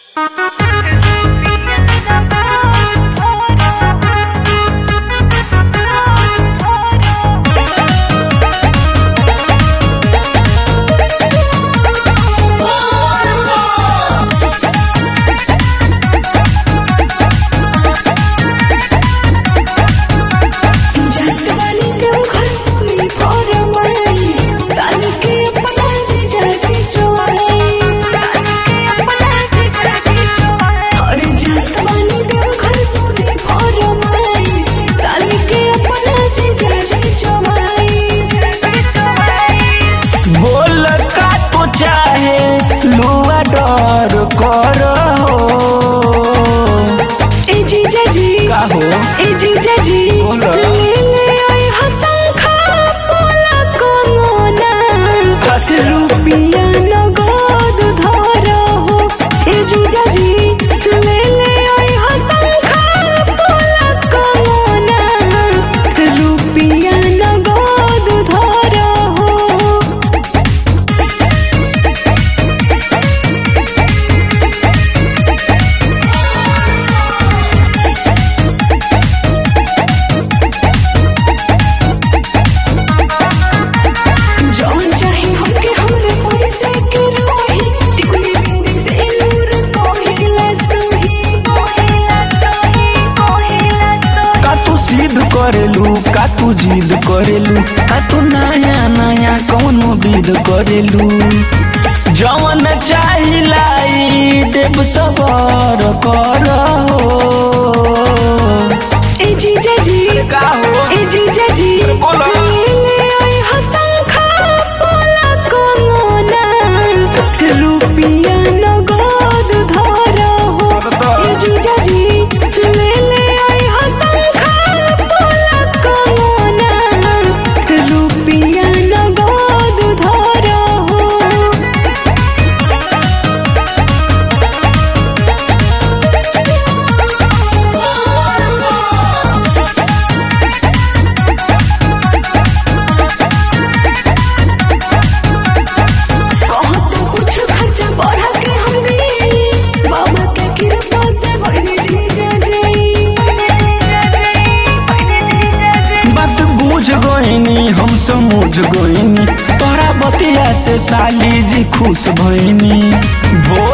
डर कर ए जीजा जी का हो ए जीजा जी बोला। ले ले आई हसंखा पोला कोना अच्छा। रुपिया नगद धरो हो ए जीजा जी ले ले आई हसंखा पोला कोना रुपिया नगद धरो हो जौन चाहे हमके हमरे पैसे के रोही टिकुली बिंदी से नूर कोहिला सोही का तू सिद्ध करेलू का तू जिद करेलू का तू नया नया कौन विध करेलू जवन चाहिलाई देव सबर कर ए जीजा जी का हो ए जीजा जी बोला। ले ले आई हसंखा पोला कोना रुपिया नगद धरो हो ए जीजा जी ले ले आई हसंखा पोला कोना रुपिया नगद धरो हो कहत कुछ खर्चा बढ़ा के हम दी बाबा के कृपा से भइल जीजा जी बात बुझ गईनी हम समझ गईनी तोरा बतिया से साली जी खुश भईनी भोला